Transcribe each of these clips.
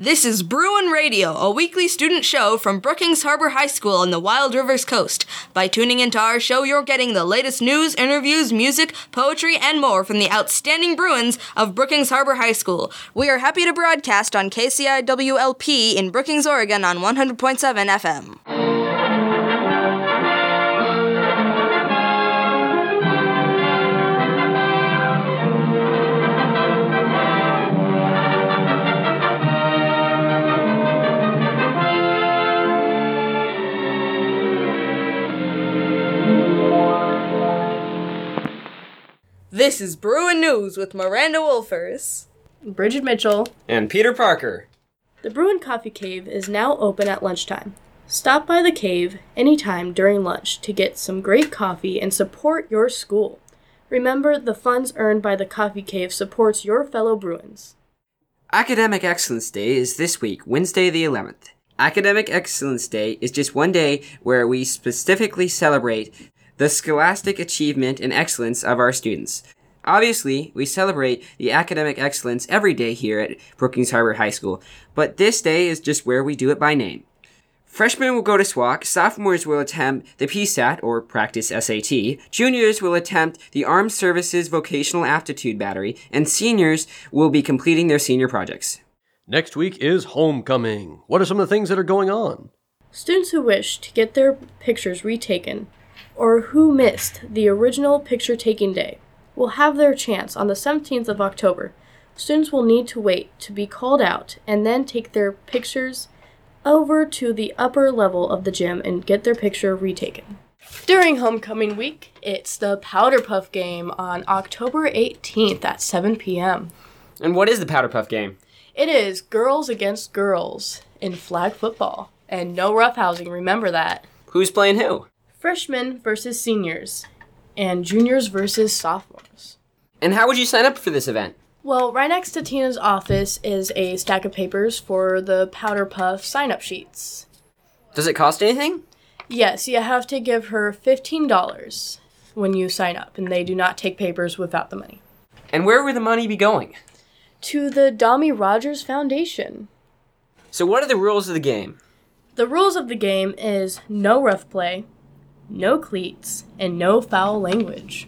This is Bruin Radio, a weekly student show from Brookings Harbor High School on the Wild Rivers Coast. By tuning into our show, you're getting the latest news, interviews, music, poetry, and more from the outstanding Bruins of Brookings Harbor High School. We are happy to broadcast on KCIWLP in Brookings, Oregon on 100.7 FM. This is Bruin News with Miranda Wolfers, Bridget Mitchell, and Peter Parker. The Bruin Coffee Cave is now open at lunchtime. Stop by the cave anytime during lunch to get some great coffee and support your school. Remember, the funds earned by the Coffee Cave supports your fellow Bruins. Academic Excellence Day is this week, Wednesday the 11th. Academic Excellence Day is just one day where we specifically celebrate the scholastic achievement and excellence of our students. Obviously, we celebrate the academic excellence every day here at Brookings Harbor High School, but this day is just where we do it by name. Freshmen will go to SWAC, sophomores will attempt the PSAT, or Practice SAT, juniors will attempt the Armed Services Vocational Aptitude Battery, and seniors will be completing their senior projects. Next week is homecoming. What are some of the things that are going on? Students who wish to get their pictures retaken or who missed the original picture-taking day will have their chance on the 17th of October. Students will need to wait to be called out and then take their pictures over to the upper level of the gym and get their picture retaken. During homecoming week, it's the Powder Puff game on October 18th at 7 p.m. And what is the Powder Puff game? It is girls against girls in flag football. And no roughhousing, remember that. Who's playing who? Freshmen versus seniors, and juniors versus sophomores. And how would you sign up for this event? Well, right next to Tina's office is a stack of papers for the Powder Puff sign-up sheets. Does it cost anything? Yes, you have to give her $15 when you sign up, and they do not take papers without the money. And where would the money be going? To the Dommy Rogers Foundation. So what are the rules of the game? The rules of the game is no rough play, no cleats, and no foul language.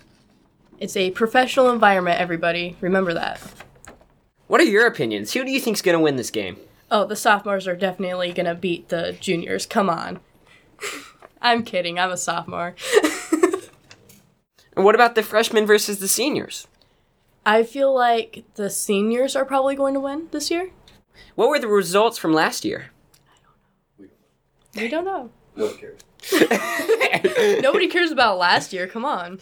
It's a professional environment, everybody. Remember that. What are your opinions? Who do you think's going to win this game? Oh, the sophomores are definitely going to beat the juniors. Come on. I'm kidding. I'm a sophomore. And what about the freshmen versus the seniors? I feel like the seniors are probably going to win this year. What were the results from last year? We don't know. No one cares. Nobody cares about last year. Come on.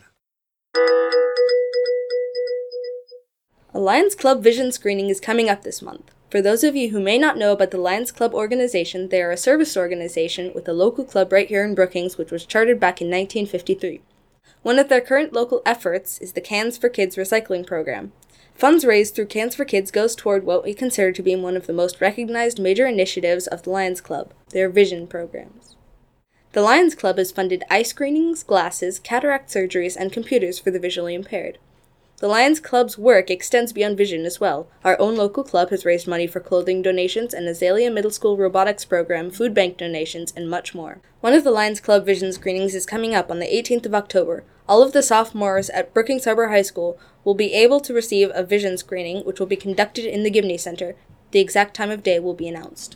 A Lions Club vision screening is coming up this month. For those of you who may not know about the Lions Club organization, they are a service organization with a local club right here in Brookings, which was chartered back in 1953. One of their current local efforts is the Cans for Kids recycling program. Funds raised through Cans for Kids goes toward what we consider to be one of the most recognized major initiatives of the Lions Club, their vision programs. The Lions Club has funded eye screenings, glasses, cataract surgeries, and computers for the visually impaired. The Lions Club's work extends beyond vision as well. Our own local club has raised money for clothing donations, an Azalea Middle School robotics program, food bank donations, and much more. One of the Lions Club vision screenings is coming up on the 18th of October. All of the sophomores at Brookings Harbor High School will be able to receive a vision screening, which will be conducted in the Gibney Center. The exact time of day will be announced.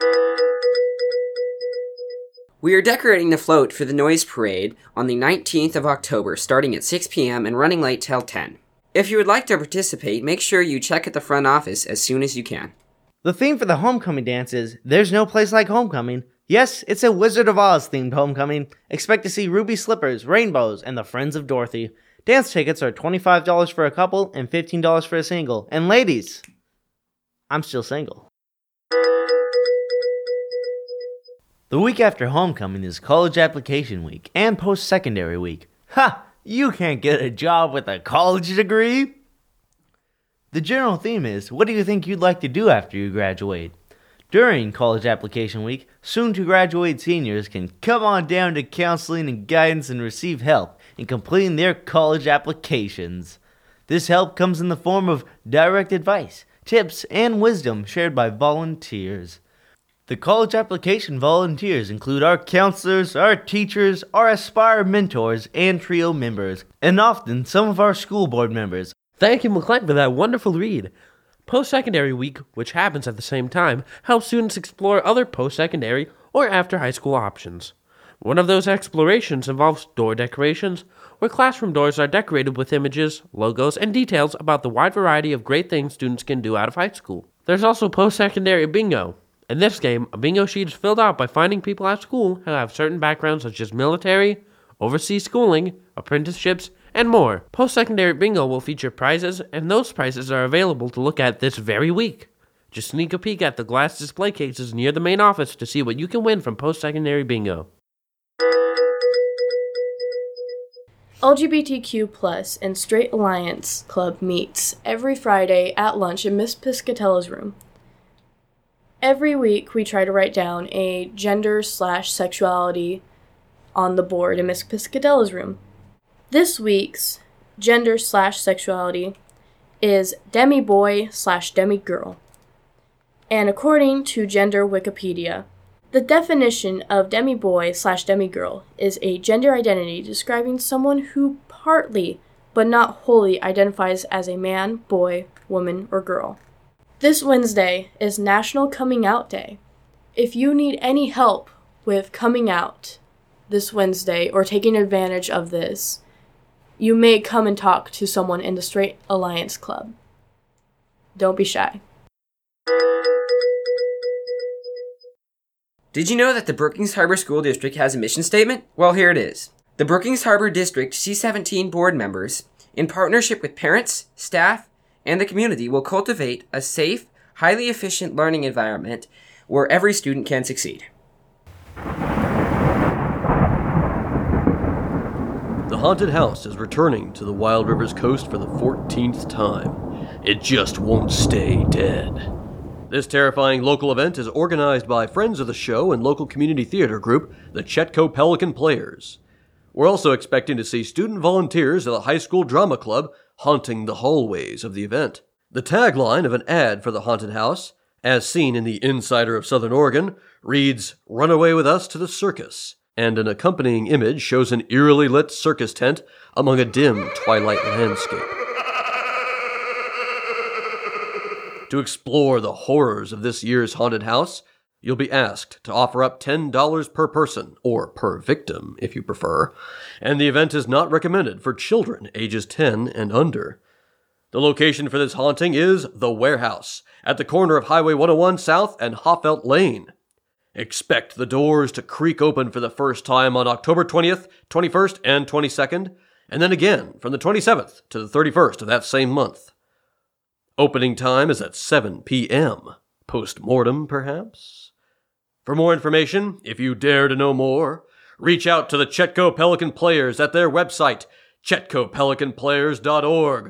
We are decorating the float for the Noise Parade on the 19th of October, starting at 6 p.m. and running late till 10. If you would like to participate, make sure you check at the front office as soon as you can. The theme for the homecoming dance is There's No Place Like Homecoming. Yes, it's a Wizard of Oz themed homecoming. Expect to see ruby slippers, rainbows, and the Friends of Dorothy. Dance tickets are $25 for a couple and $15 for a single. And ladies, I'm still single. The week after homecoming is college application week and post-secondary week. Ha! You can't get a job with a college degree? The general theme is, what do you think you'd like to do after you graduate? During college application week, soon-to-graduate seniors can come on down to counseling and guidance and receive help in completing their college applications. This help comes in the form of direct advice, tips, and wisdom shared by volunteers. The college application volunteers include our counselors, our teachers, our Aspire mentors, and TRIO members, and often some of our school board members. Thank you, McClank, for that wonderful read. Post-secondary week, which happens at the same time, helps students explore other post-secondary or after-high school options. One of those explorations involves door decorations, where classroom doors are decorated with images, logos, and details about the wide variety of great things students can do out of high school. There's also post-secondary bingo. In this game, a bingo sheet is filled out by finding people at school who have certain backgrounds such as military, overseas schooling, apprenticeships, and more. Post-secondary bingo will feature prizes, and those prizes are available to look at this very week. Just sneak a peek at the glass display cases near the main office to see what you can win from post-secondary bingo. LGBTQ+ and Straight Alliance Club meets every Friday at lunch in Miss Piscatella's room. Every week, we try to write down a gender/sexuality on the board in Miss Piscatella's room. This week's gender/sexuality is demi-boy/demi-girl. And according to Gender Wikipedia, the definition of demi-boy/demi-girl is a gender identity describing someone who partly, but not wholly, identifies as a man, boy, woman, or girl. This Wednesday is National Coming Out Day. If you need any help with coming out this Wednesday or taking advantage of this, you may come and talk to someone in the Straight Alliance Club. Don't be shy. Did you know that the Brookings Harbor School District has a mission statement? Well, here it is. The Brookings Harbor District C17 board members, in partnership with parents, staff, and the community, will cultivate a safe, highly efficient learning environment where every student can succeed. The haunted house is returning to the Wild Rivers coast for the 14th time. It just won't stay dead. This terrifying local event is organized by friends of the show and local community theater group, the Chetco Pelican Players. We're also expecting to see student volunteers of the high school drama club haunting the hallways of the event. The tagline of an ad for the haunted house, as seen in the Insider of Southern Oregon, reads, "Run away with us to the circus," and an accompanying image shows an eerily lit circus tent among a dim twilight landscape. To explore the horrors of this year's haunted house, you'll be asked to offer up $10 per person, or per victim if you prefer, and the event is not recommended for children ages 10 and under. The location for this haunting is The Warehouse, at the corner of Highway 101 South and Hoffelt Lane. Expect the doors to creak open for the first time on October 20th, 21st, and 22nd, and then again from the 27th to the 31st of that same month. Opening time is at 7 p.m. Post-mortem, perhaps? For more information, if you dare to know more, reach out to the Chetco Pelican Players at their website, chetcopelicanplayers.org.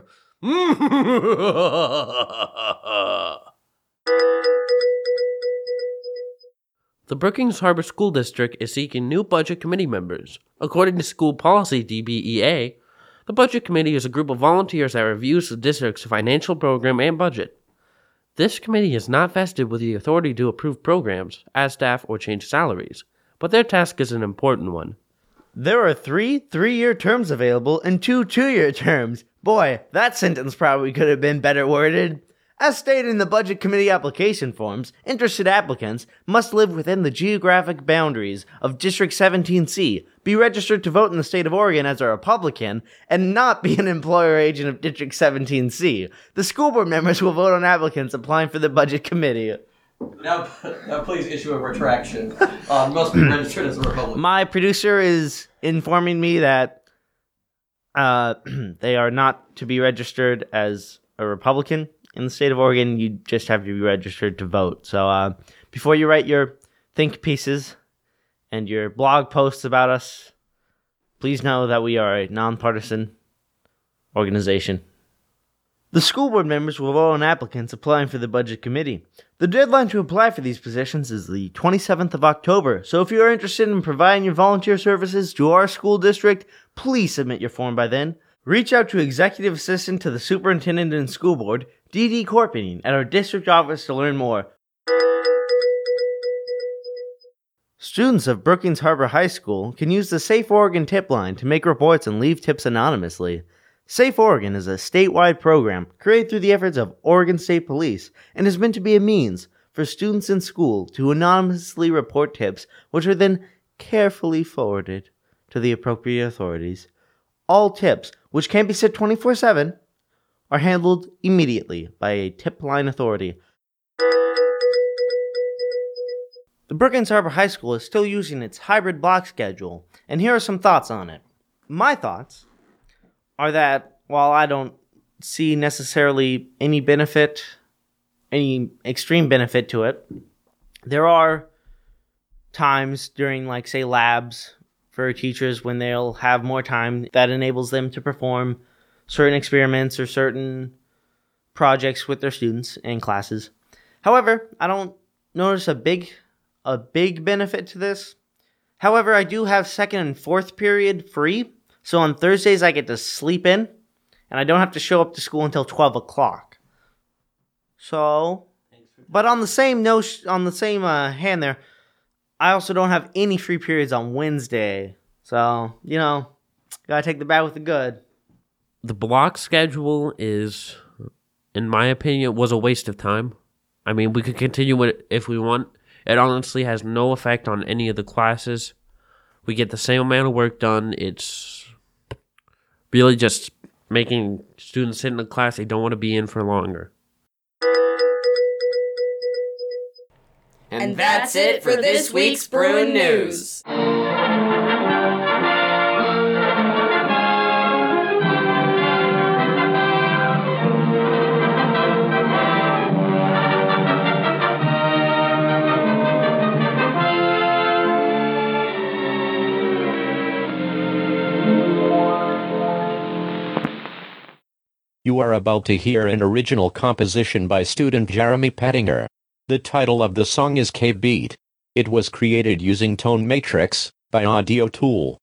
The Brookings Harbor School District is seeking new budget committee members. According to School Policy DBEA, the Budget Committee is a group of volunteers that reviews the district's financial program and budget. This committee is not vested with the authority to approve programs, add staff, or change salaries, but their task is an important one. There are 3 3-year terms available and 2 2-year terms. Boy, that sentence probably could have been better worded. As stated in the Budget Committee application forms, interested applicants must live within the geographic boundaries of District 17C, be registered to vote in the state of Oregon as a Republican, and not be an employer agent of District 17C. The school board members will vote on applicants applying for the Budget Committee. Now please issue a retraction. Must be registered as a Republican. My producer is informing me that they are not to be registered as a Republican. In the state of Oregon, you just have to be registered to vote. So before you write your think pieces and your blog posts about us, please know that we are a nonpartisan organization. The school board members will vote on applicants applying for the Budget Committee. The deadline to apply for these positions is the 27th of October, so if you are interested in providing your volunteer services to our school district, please submit your form by then. Reach out to Executive Assistant to the Superintendent and School Board, D.D. Corpening at our district office to learn more. Students of Brookings Harbor High School can use the Safe Oregon tip line to make reports and leave tips anonymously. Safe Oregon is a statewide program created through the efforts of Oregon State Police and is meant to be a means for students in school to anonymously report tips, which are then carefully forwarded to the appropriate authorities. All tips, which can be sent 24/7, are handled immediately by a tip line authority. The Brookings Harbor High School is still using its hybrid block schedule, and here are some thoughts on it. My thoughts are that while I don't see necessarily any extreme benefit to it, there are times during, like, say, labs for teachers when they'll have more time that enables them to perform certain experiments or certain projects with their students and classes. However, I don't notice a big benefit to this. However, I do have second and fourth period free, so on Thursdays I get to sleep in, and I don't have to show up to school until 12 o'clock. So, but on the same hand there, I also don't have any free periods on Wednesday. So, gotta take the bad with the good. The block schedule is, in my opinion, was a waste of time. I mean, we could continue it if we want. It honestly has no effect on any of the classes. We get the same amount of work done. It's really just making students sit in a class they don't want to be in for longer. And that's it for this week's Bruin News. You are about to hear an original composition by student Jeremy Pettinger. The title of the song is K-Beat. It was created using Tone Matrix by Audio Tool.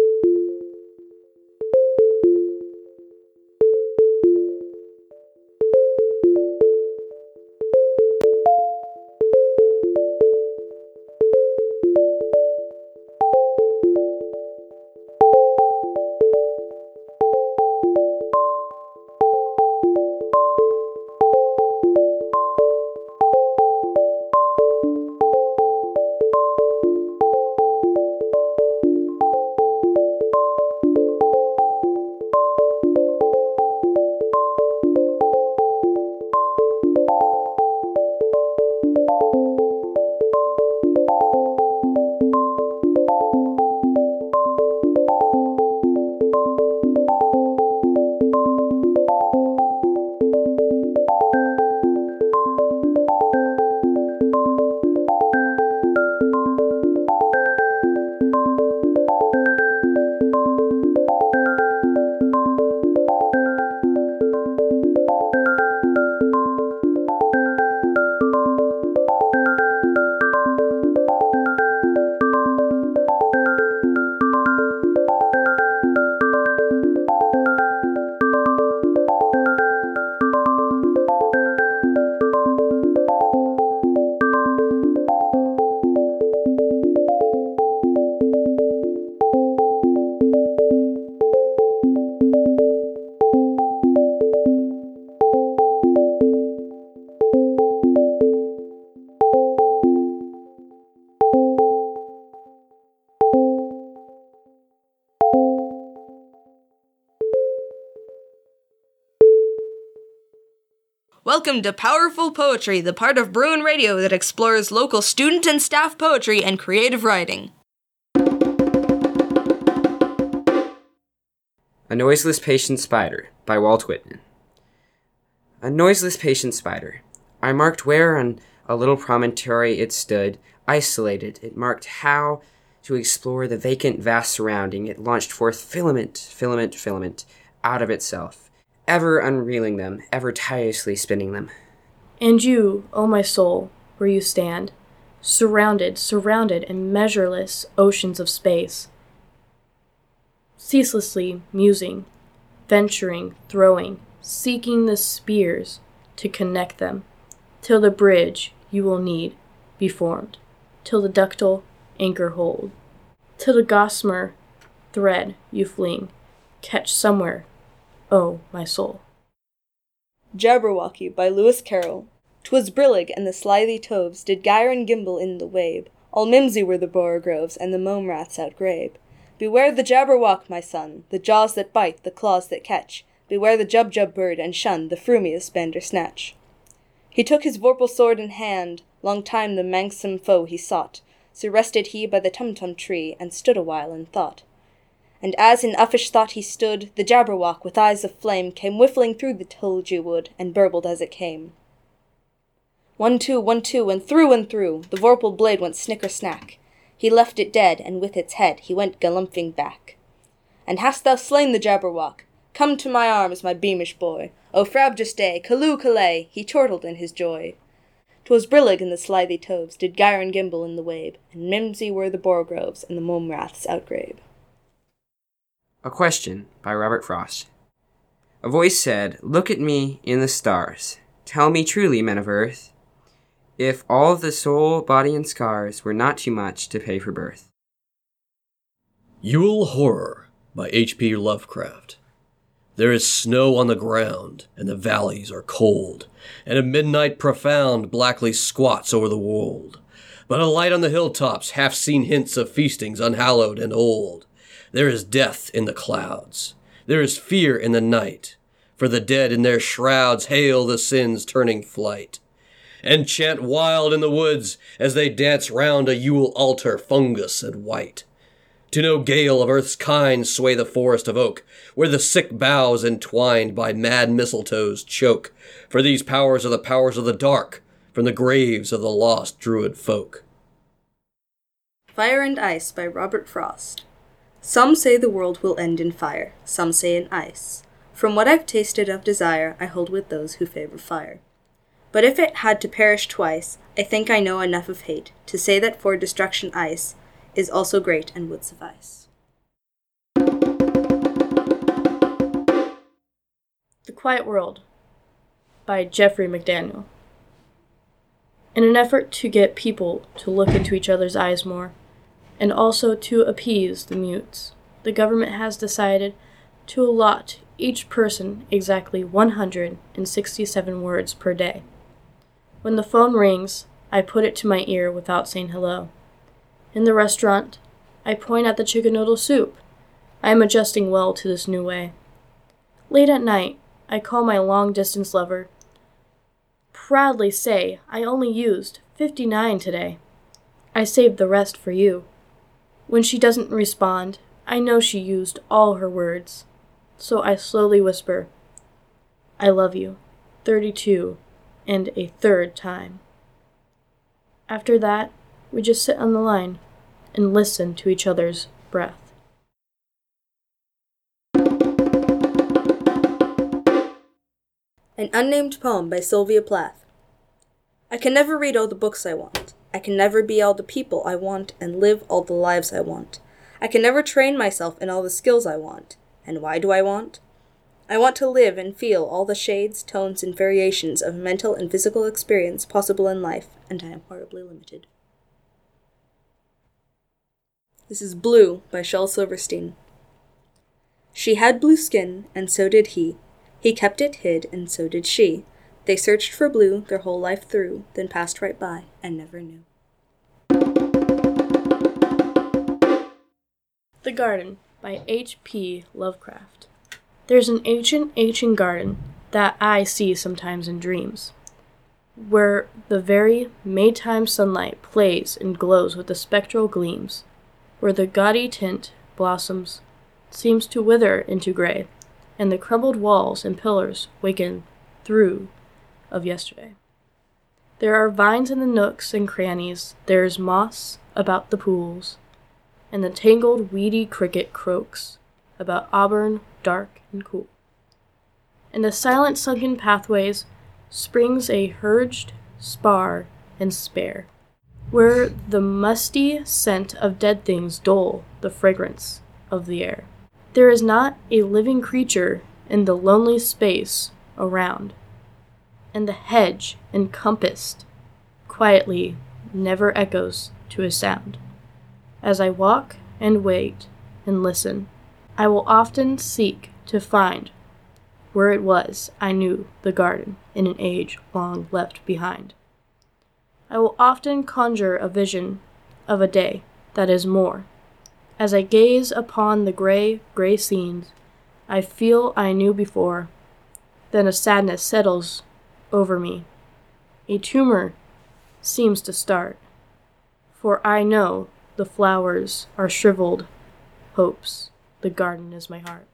Welcome to Powerful Poetry, the part of Bruin Radio that explores local student and staff poetry and creative writing. A Noiseless Patient Spider by Walt Whitman. A noiseless patient spider. I marked where on a little promontory it stood, isolated. It marked how to explore the vacant, vast surrounding. It launched forth filament, out of itself, ever unreeling them, ever tirelessly spinning them. And you, O my soul, where you stand, surrounded in measureless oceans of space, ceaselessly musing, venturing, throwing, seeking the spears to connect them, till the bridge you will need be formed, till the ductile anchor hold, till the gossamer thread you fling, catch somewhere, oh my soul. Jabberwocky by Lewis Carroll. 'Twas brillig, and the slithy toves did gyre and gimble in the wabe. All mimsy were the borogoves, and the mome raths outgrabe. Beware the Jabberwock, my son, the jaws that bite, the claws that catch. Beware the Jubjub bird, and shun the frumious Bandersnatch. He took his vorpal sword in hand, long time the manxome foe he sought. So rested he by the Tumtum tree, and stood awhile in thought. And as in uffish thought he stood, the Jabberwock, with eyes of flame, came whiffling through the tulgey wood, and burbled as it came. 1, 2, 1, 2, and through, the vorpal blade went snicker-snack. He left it dead, and with its head he went galumphing back. And hast thou slain the Jabberwock? Come to my arms, my beamish boy. O Frabjous Callooh Callay, he chortled in his joy. 'Twas brillig, and the slithy toves did gyre and gimble in the wabe, and mimsy were the borogoves, and the mome raths outgrabe. A Question by Robert Frost. A voice said, "Look at me in the stars. Tell me truly, men of earth, if all of the soul, body, and scars were not too much to pay for birth." Yule Horror by H.P. Lovecraft. There is snow on the ground, and the valleys are cold, and a midnight profound blackly squats over the wold. But a light on the hilltops half-seen hints of feastings unhallowed and old. There is death in the clouds. There is fear in the night. For the dead in their shrouds hail the sins turning flight, and chant wild in the woods as they dance round a Yule altar fungus and white. To no gale of earth's kind sway the forest of oak, where the sick boughs entwined by mad mistletoes choke, for these powers are the powers of the dark, from the graves of the lost druid folk. Fire and Ice by Robert Frost. Some say the world will end in fire, some say in ice. From what I've tasted of desire, I hold with those who favor fire. But if it had to perish twice, I think I know enough of hate to say that for destruction ice is also great and would suffice. The Quiet World by Jeffrey McDaniel. In an effort to get people to look into each other's eyes more, and also to appease the mutes, the government has decided to allot each person exactly 167 words per day. When the phone rings, I put it to my ear without saying hello. In the restaurant, I point at the chicken noodle soup. I am adjusting well to this new way. Late at night, I call my long-distance lover. Proudly say I only used 59 today. I saved the rest for you. When she doesn't respond, I know she used all her words. So I slowly whisper, I love you, 32, and a third time. After that, we just sit on the line and listen to each other's breath. An Unnamed Poem by Sylvia Plath. I can never read all the books I want. I can never be all the people I want and live all the lives I want. I can never train myself in all the skills I want. And why do I want? I want to live and feel all the shades, tones, and variations of mental and physical experience possible in life, and I am horribly limited. This is Blue by Shel Silverstein. She had blue skin, and so did he. He kept it hid, and so did she. They searched for blue their whole life through, then passed right by and never knew. The Garden by H.P. Lovecraft. There's an ancient garden that I see sometimes in dreams, where the very Maytime sunlight plays and glows with the spectral gleams, where the gaudy tint blossoms seems to wither into gray, and the crumbled walls and pillars waken through of yesterday. There are vines in the nooks and crannies, there is moss about the pools, and the tangled weedy cricket croaks about auburn dark and cool. In the silent sunken pathways springs a hurged spar and spare, where the musty scent of dead things dole the fragrance of the air. There is not a living creature in the lonely space around. and the hedge encompassed, quietly never echoes to a sound. As I walk and wait and listen, I will often seek to find where it was I knew the garden in an age long left behind. I will often conjure a vision of a day that is more. As I gaze upon the gray scenes I feel I knew before, then a sadness settles over me. A tumor seems to start, for I know the flowers are shriveled hopes. The garden is my heart.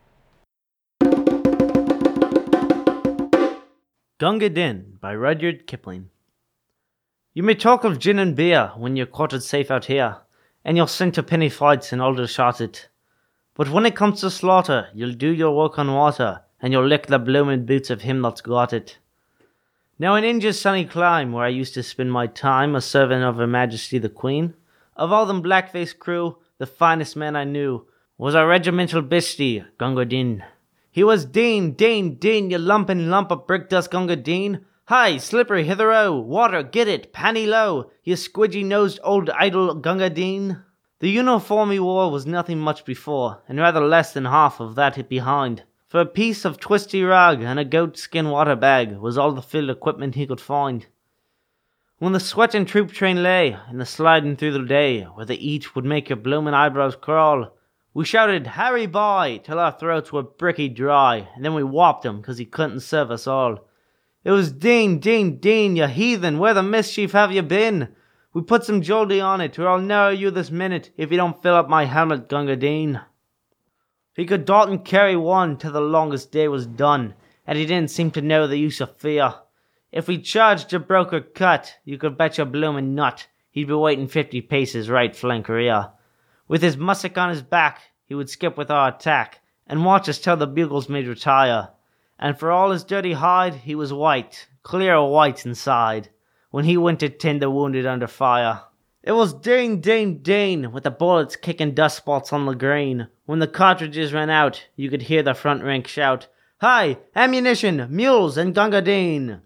Gunga Din by Rudyard Kipling. You may talk of gin and beer when you're quartered safe out here, and you'll sink to penny fights in Aldershot. But when it comes to slaughter, you'll do your work on water, and you'll lick the bloomin' boots of him that's got it. Now in India's sunny clime, where I used to spend my time a serving of Her Majesty the Queen, of all them black-faced crew, the finest man I knew was our regimental bestie, Gunga Din. He was Din, you lumpin' lump of brick dust, Gunga Din. Hi, slippery hither-o, water, get it, panny low, you squidgy-nosed old idol, Gunga Din. The uniform he wore was nothing much before, and rather less than half of that it behind. For a piece of twisty rag and a goat-skin water bag was all the field equipment he could find. When the sweating troop train lay, and the sliding through the day, where the eat would make your bloomin' eyebrows crawl, we shouted, "Harry boy," till our throats were bricky dry, and then we whopped him, 'cause he couldn't serve us all. It was Din, you heathen, where the mischief have you been? We put some joldy on it, or I'll narrow you this minute, if you don't fill up my helmet, Gunga Din. He could dot and carry one till the longest day was done, and he didn't seem to know the use of fear. If we charged a broker cut, you could bet your bloomin' nut he'd be waiting 50 paces right flank rear. With his mussick on his back, he would skip with our attack, and watch us till the bugles made retire. And for all his dirty hide, he was white, clear white inside, when he went to tend the wounded under fire. It was Din, with the bullets kicking dust spots on the green. When the cartridges ran out, you could hear the front rank shout, "Hi, ammunition, mules, and Gunga Din!"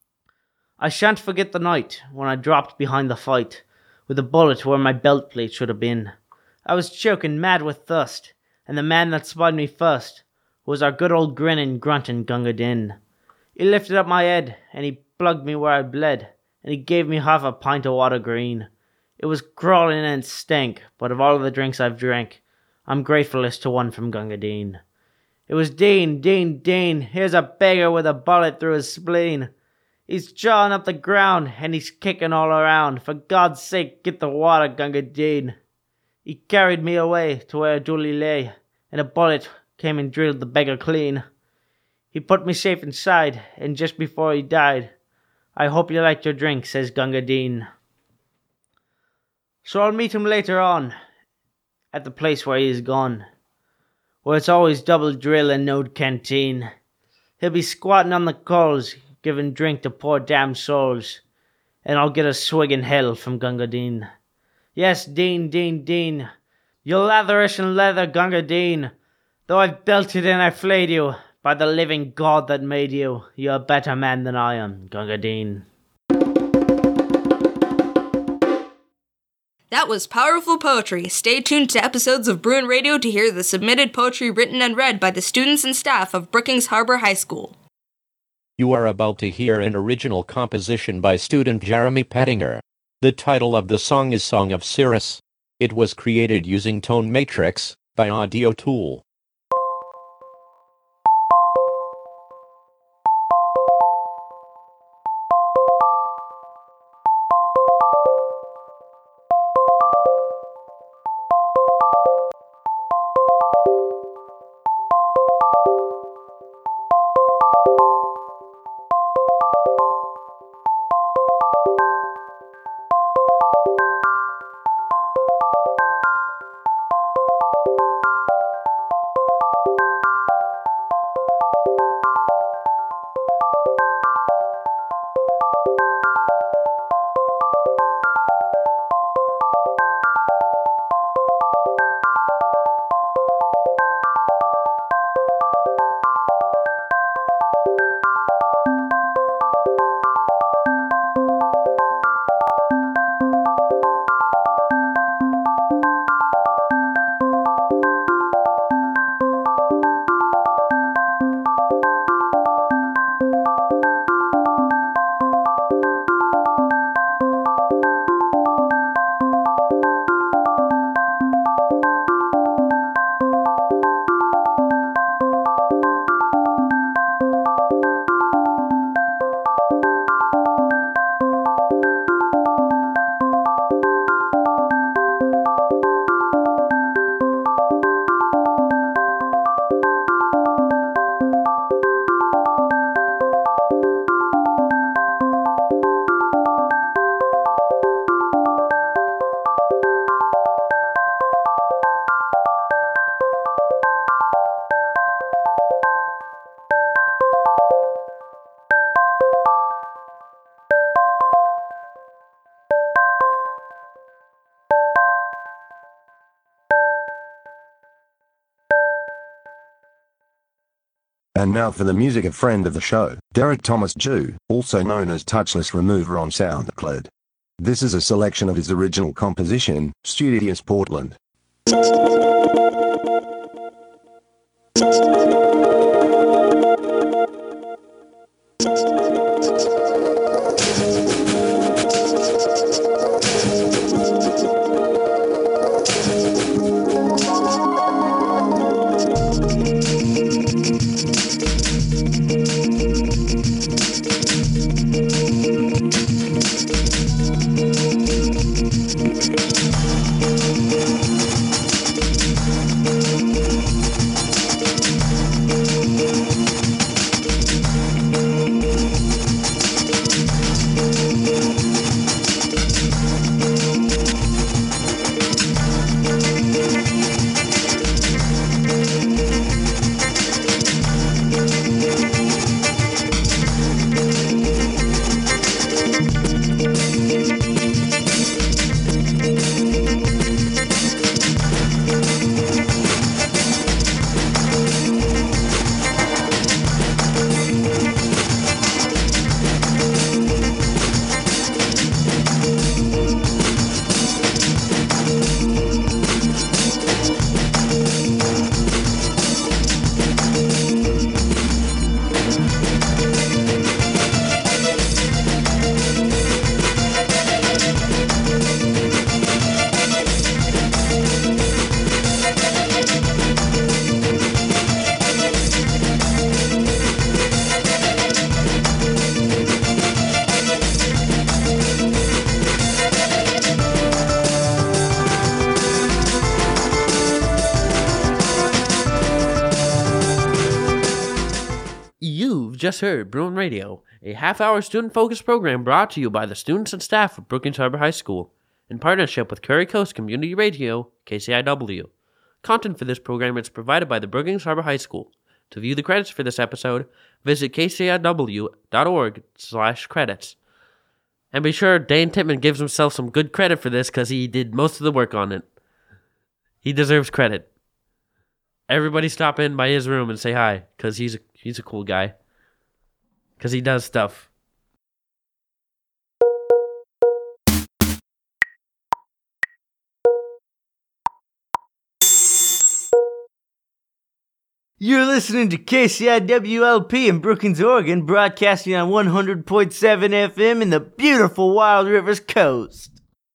I shan't forget the night when I dropped behind the fight, with a bullet where my belt plate should have been. I was choking mad with thirst, and the man that spied me first was our good old grinning, grunting Gunga Din. He lifted up my head, and he plugged me where I bled, and he gave me half a pint of water green. It was crawling and stank, but of all the drinks I've drank, I'm gratefulest to one from Gunga Din. It was Din, here's a beggar with a bullet through his spleen. He's jawing up the ground, and he's kicking all around. For God's sake, get the water, Gunga Din. He carried me away to where Dooley lay, and a bullet came and drilled the beggar clean. He put me safe inside, and just before he died, "I hope you liked your drink," says Gunga Din. So I'll meet him later on, at the place where he is gone, where it's always double drill and no canteen. He'll be squatting on the coals, giving drink to poor damned souls, and I'll get a swig in hell from Gunga Din. Yes, Din, you're latherish and leather, Gunga Din. Though I've belted and I flayed you, by the living God that made you, you're a better man than I am, Gunga Din. That was powerful poetry. Stay tuned to episodes of Bruin Radio to hear the submitted poetry written and read by the students and staff of Brookings Harbor High School. You are about to hear an original composition by student Jeremy Pettinger. The title of the song is Song of Cirrus. It was created using Tone Matrix by Audio Tool. And now for the music, a friend of the show, Derek Thomas Jew, also known as Touchless Remover on SoundCloud. This is a selection of his original composition, Studious Portland. You've just heard Bruin Radio, a half-hour student-focused program brought to you by the students and staff of Brookings Harbor High School, in partnership with Curry Coast Community Radio, KCIW. Content for this program is provided by the Brookings Harbor High School. To view the credits for this episode, visit kciw.org/credits. And be sure Dane Tittman gives himself some good credit for this because he did most of the work on it. He deserves credit. Everybody stop in by his room and say hi, because he's a cool guy. Because he does stuff. You're listening to KCIWLP in Brookings, Oregon, broadcasting on 100.7 FM in the beautiful Wild Rivers Coast.